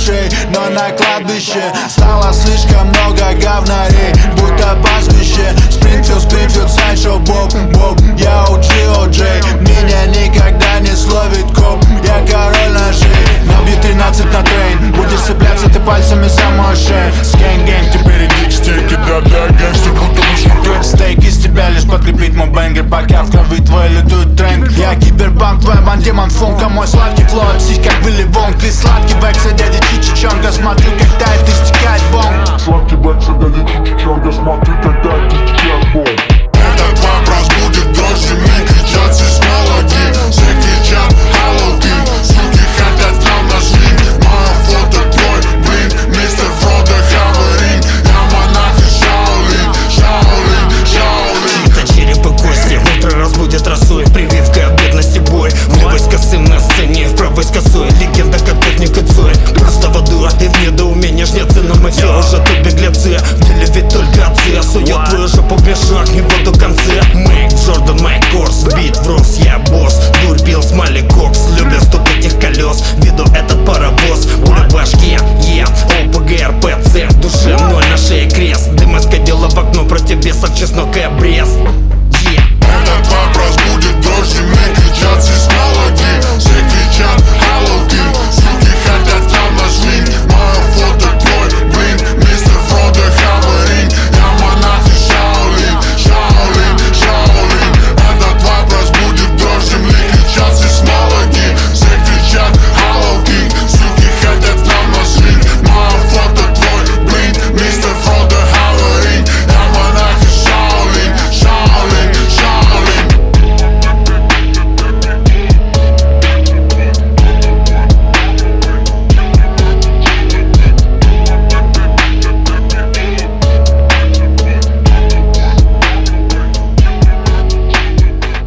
ушей, но на кладбище стало слишком много говнарей, будто пастбище. Спрингфилд, сайдшоу, Боб, я учил Джей. Меня никогда не словит коп, я король ножей. Набью 13 на трейн, будешь цепляться ты пальцами за мой шею. Скэнг-гэнг, теперь иди к стейке, да-да, гангстер, будто вышел трек. Стейк из тебя лишь подкрепит мой бэнгер, пока в крови твой лютует тренк. Я киберпанк, твой бандемон функа, мой сладкий флоу, псих как Вилли Вонг. Ты сладкий бэкса, дядя Чичичонга, смотрю, как тает, истекает бомб. Сладкий бэкса, дядя Чичичонга, смотрю, как тает, истекает бомб. Этот вопрос будет дождь, не кричат сейсмологи. Все кричат Хэллоуин, суки хотят нам наш линк. Мое фото твой блин, мистер Фродо Хаварин. Я монах и Шаолинь. Чьи-то череп и кости утро разбудит росой, прививкой от бедности бой. В левой с косым на сцене, в правой с косой. Легенда как техника Цой. Просто воду и в недоумении жнецы, но мы все уже тут беглецы. В деле ведь только отцы, сует твою жопу в мешок, не воду конце. Мэйк Джордан, Майк Корс, бит в Рос, я босс. Дурь, Билл, Смайли, Кокс.